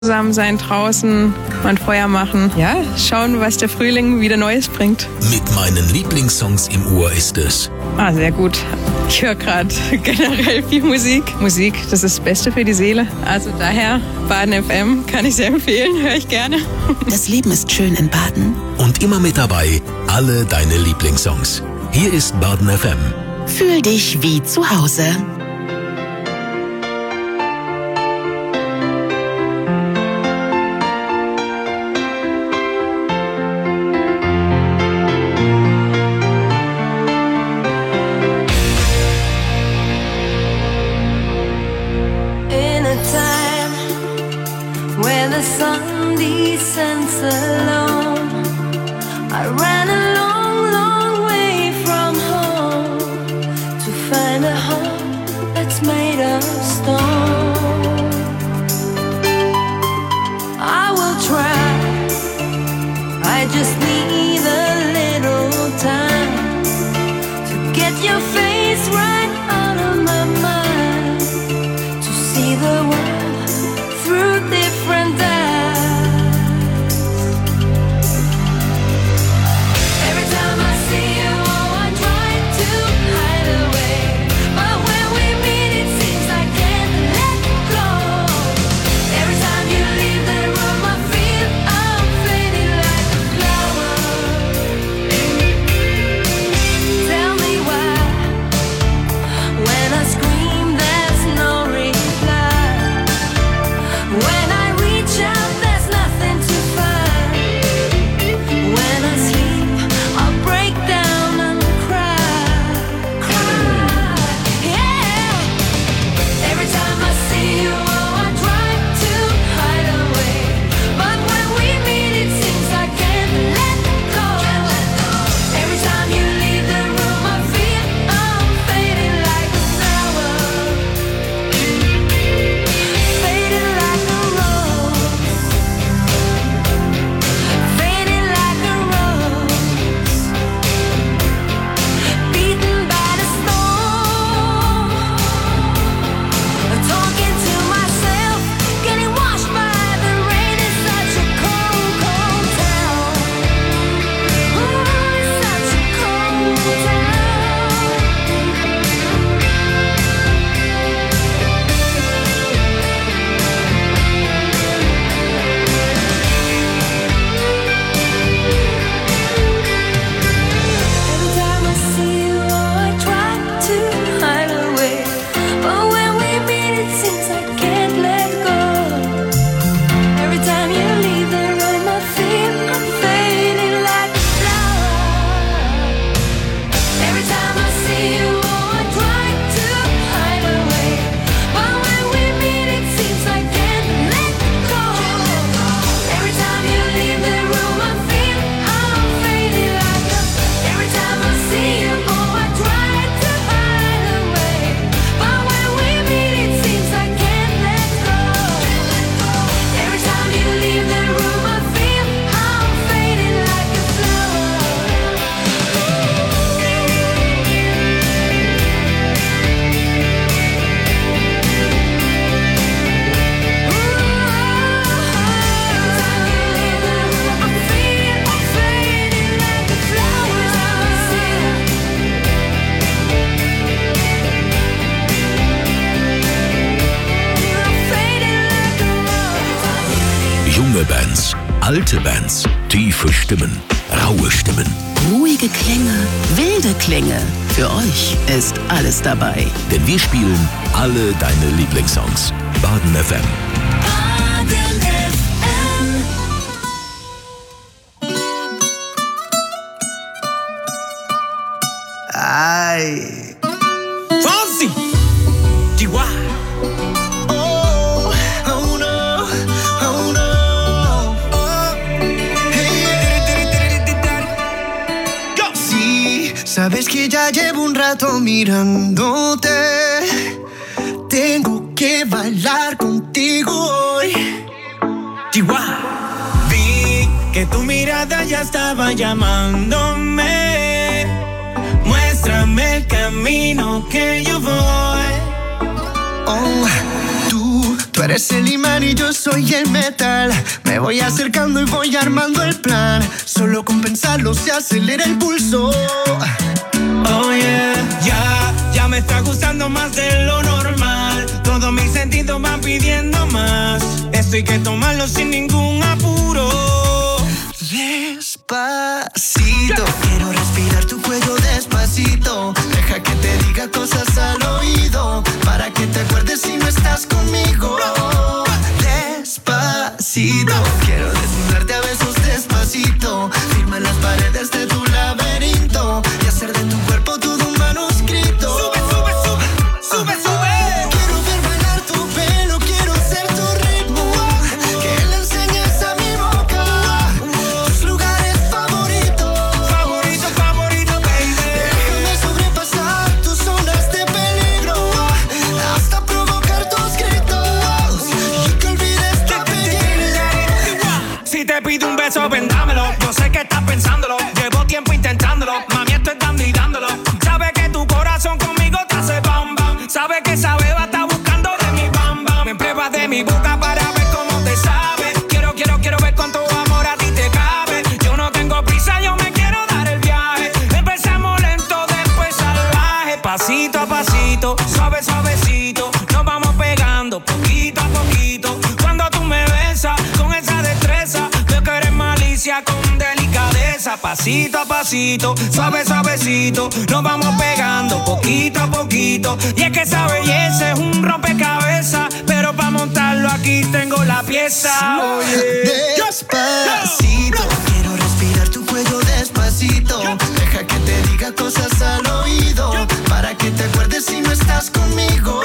Zusammen sein draußen, mal ein Feuer machen. Ja, schauen, was der Frühling wieder Neues bringt. Mit meinen Lieblingssongs im Ohr ist es. Sehr gut. Ich höre gerade generell viel Musik. Musik, das ist das Beste für die Seele. Also daher, Baden FM kann ich sehr empfehlen, höre ich gerne. Das Leben ist schön in Baden. Und immer mit dabei, alle deine Lieblingssongs. Hier ist Baden FM. Fühl dich wie zu Hause. Bands, alte Bands, tiefe Stimmen, raue Stimmen. Ruhige Klänge, wilde Klänge. Für euch ist alles dabei. Denn wir spielen alle deine Lieblingssongs. Baden FM. Baden FM. Ay. Fonsi. DY. Sabes que ya llevo un rato mirándote. Tengo que bailar contigo hoy. Chihuahua. Vi que tu mirada ya estaba llamándome. Muéstrame el camino que yo voy. Oh, tú Tú eres el imán y yo soy el metal. Me voy acercando y voy armando el plan. Solo con pensarlo se acelera el pulso. Oh yeah, ya me está gustando más de lo normal. Todos mis sentidos van pidiendo más. Esto hay que tomarlo sin ningún apuro. Despacito, quiero respirar tu cuello despacito. Deja que te diga cosas al oído, para que te acuerdes si no estás conmigo. Despacito, quiero desnudarte a besos despacito. Firma las paredes de tu laberinto y hacer de tu cuerpo todo un manuscrito. Sube, sube, sube, sube, sube. Quiero ver bailar tu pelo, quiero ser tu ritmo, que le enseñes a mi boca tus lugares favoritos. Favorito, favorito, baby. Déjame sobrepasar tus zonas de peligro, hasta provocar tus gritos y que olvides tu apellido. Si te pido un beso, ven dámelo. Yo sé que estás pensándolo, llevo tiempo intentándolo. Mami, estoy dando y dándolo. Sabe que tu corazón conmigo te hace bam bam. Sabe que esa beba está buscando de mi bam bam. Me pruebas de mi boca para ver cómo te sabe. Quiero ver cuánto amor a ti te cabe. Yo no tengo prisa, yo me quiero dar el viaje. Empezamos lento, después salvaje. Pasito a pasito, suave, suavecito. Nos vamos pegando poquito a poquito. Cuando tú me besas con esa destreza, veo que eres malicia con delicadeza. Pasito a pasito, suave, suavecito. Nos vamos pegando poquito a poquito. Y es que esa belleza es un rompecabezas, pero para montarlo aquí tengo la pieza. Despacito, quiero respirar tu cuello despacito. Deja que te diga cosas al oído, para que te acuerdes si no estás conmigo.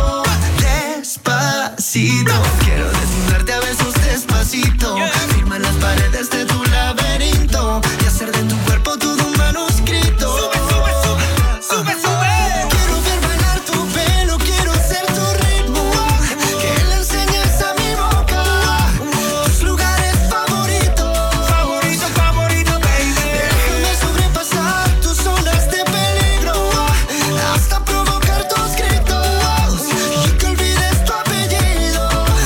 Despacito, quiero desnudarte a besos despacito. Firma las paredes de tu laberinto y hacer de tu cuerpo todo un manuscrito. Sube, sube, sube, sube, sube. Quiero ver bailar tu pelo, quiero ser tu ritmo, que le enseñes a mi boca tus lugares favoritos. Favorito, favorito, baby. Déjame sobrepasar tus zonas de peligro, hasta provocar tus gritos y que olvides tu apellido.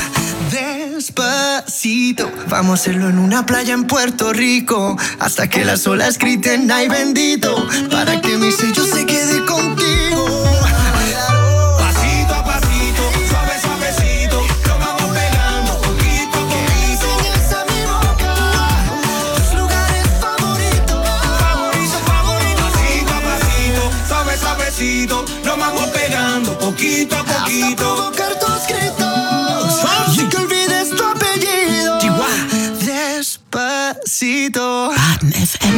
Despacito, vamos a hacerlo en una playa en Puerto Rico, hasta que las olas griten ay bendito, para que mi sello se quede contigo. Pasito a pasito, suave, suavecito. Nos vamos pegando poquito a poquito. Enseñas a mi boca tus lugares favoritos. Favorito, favorito. Pasito a pasito, suave, suavecito. Nos vamos pegando poquito a Hasta poquito. provocar tus gritos y que olvides tu apellido. Despacito. Baden FM.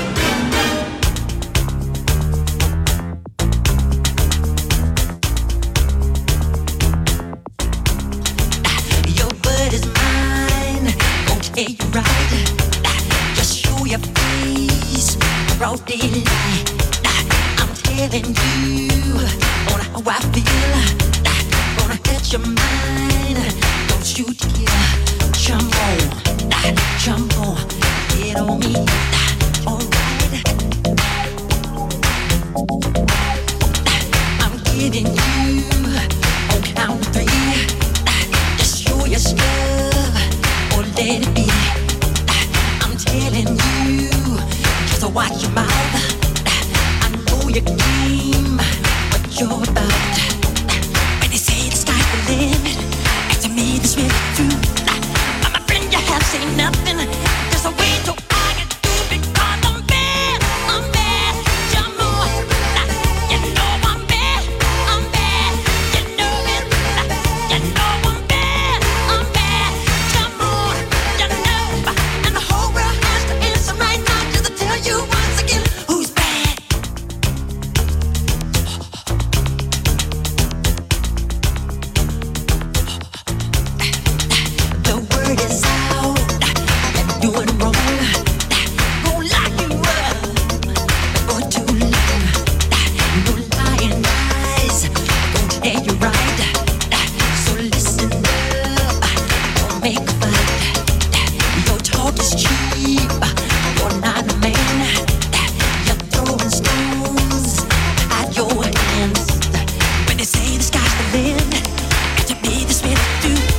Your word is mine, won't tell you right. Just show your face, broad daylight. I'm telling you on how I feel. Gonna catch your mind, don't you dare. Jump on, get on me. Alright, I'm getting you on count of three. Just show your stuff or let it be. I'm telling you, just watch your mouth. I know your game, what you're about. When they say the sky's the limit, and to me this really true. My friend, you have seen nothing. There's a way to argue because I'm bad. You know I'm bad. You know it. You know I'm bad. Come on, you know. And the whole world has to answer right now just to tell you once again who's bad. The word is out, you're doing wrong. Won't lock you up for too long. No lying eyes, won't tell you right. So listen up, don't make a fight. Your talk is cheap, you're not a man. You're throwing stones at your hands. When they say the sky's the limit, got to be this way to do.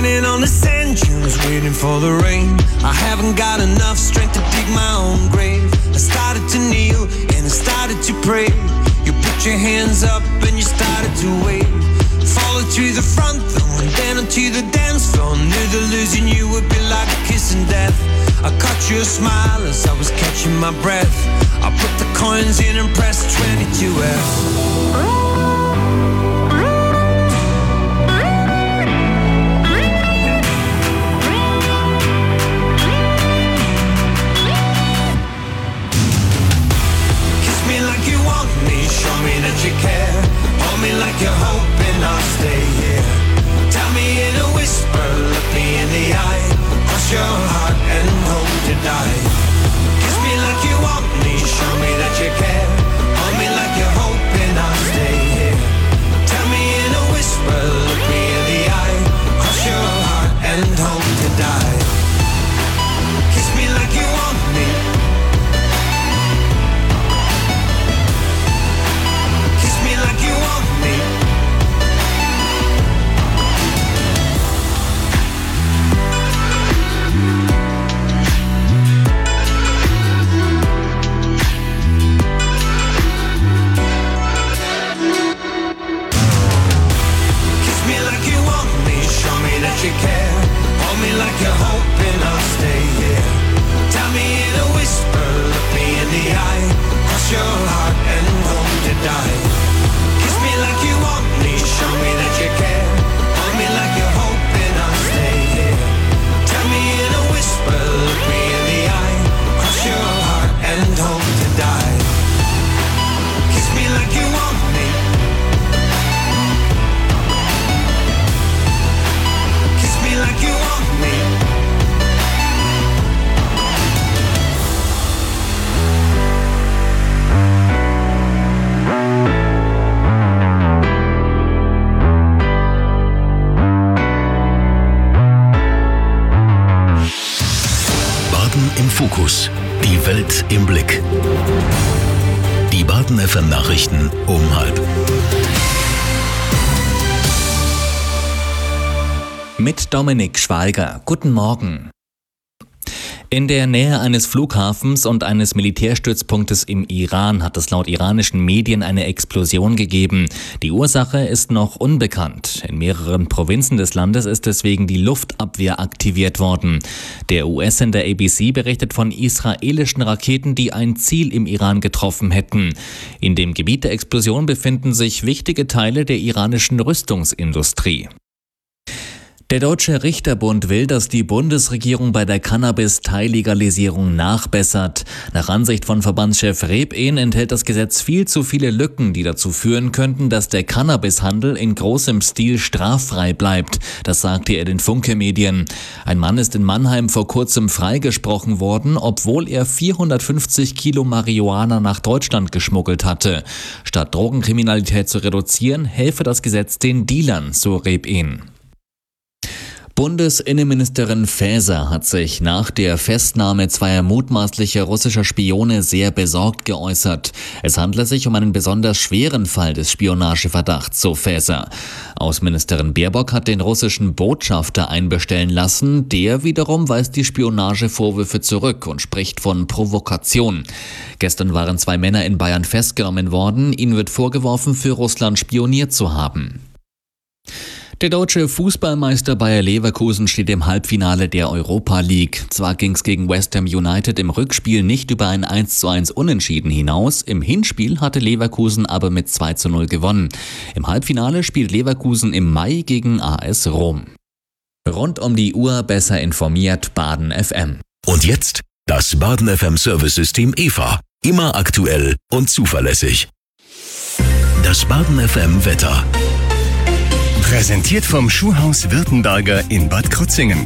Standing on the sand dunes, waiting for the rain. I haven't got enough strength to dig my own grave. I started to kneel and I started to pray. You put your hands up and you started to wave. Followed to the front door and then onto the dance floor. Knew that losing you would be like a kiss in death. I caught your smile as I was catching my breath. I put the coins in and pressed 22F. You care, hold me like you're hoping I'll stay here. Tell me in a whisper, look me in the eye. Cross your heart and hope to die. Kiss me like you want me, show me that you care. Hold me like you're hoping I'll stay here. Tell me in a whisper, look me in the eye. Cross your heart and hope to die. Kiss me like you want me. Like you want me. Kiss me like you want me, show me that you care. Hold me like you're hoping I'll stay here. Tell me in a whisper, look me in the eye. Cross your heart and hope to die. Like you want me, show me that you care. Hold me like you're hoping I'll stay here. Tell me in a whisper, look me in the eye. Cross your heart and hope to die. Kiss me like you want me. Kiss me like you want me. Im Fokus. Die Welt im Blick. Die Baden FM Nachrichten um 12:30. Mit Dominik Schweiger. Guten Morgen. In der Nähe eines Flughafens und eines Militärstützpunktes im Iran hat es laut iranischen Medien eine Explosion gegeben. Die Ursache ist noch unbekannt. In mehreren Provinzen des Landes ist deswegen die Luftabwehr aktiviert worden. Der US-Sender ABC berichtet von israelischen Raketen, die ein Ziel im Iran getroffen hätten. In dem Gebiet der Explosion befinden sich wichtige Teile der iranischen Rüstungsindustrie. Der Deutsche Richterbund will, dass die Bundesregierung bei der Cannabis-Teillegalisierung nachbessert. Nach Ansicht von Verbandschef Rebehn enthält das Gesetz viel zu viele Lücken, die dazu führen könnten, dass der Cannabishandel in großem Stil straffrei bleibt. Das sagte er den Funke-Medien. Ein Mann ist in Mannheim vor kurzem freigesprochen worden, obwohl er 450 Kilo Marihuana nach Deutschland geschmuggelt hatte. Statt Drogenkriminalität zu reduzieren, helfe das Gesetz den Dealern, so Rebehn. Bundesinnenministerin Faeser hat sich nach der Festnahme zweier mutmaßlicher russischer Spione sehr besorgt geäußert. Es handle sich um einen besonders schweren Fall des Spionageverdachts, so Faeser. Außenministerin Baerbock hat den russischen Botschafter einbestellen lassen. Der wiederum weist die Spionagevorwürfe zurück und spricht von Provokation. Gestern waren 2 Männer in Bayern festgenommen worden. Ihnen wird vorgeworfen, für Russland spioniert zu haben. Der deutsche Fußballmeister Bayer Leverkusen steht im Halbfinale der Europa League. Zwar ging es gegen West Ham United im Rückspiel nicht über ein 1:1 Unentschieden hinaus, im Hinspiel hatte Leverkusen aber mit 2:0 gewonnen. Im Halbfinale spielt Leverkusen im Mai gegen AS Rom. Rund um die Uhr besser informiert Baden FM. Und jetzt das Baden FM Service-System EVA. Immer aktuell und zuverlässig. Das Baden FM Wetter. Präsentiert vom Schuhhaus Württemberger in Bad Krozingen.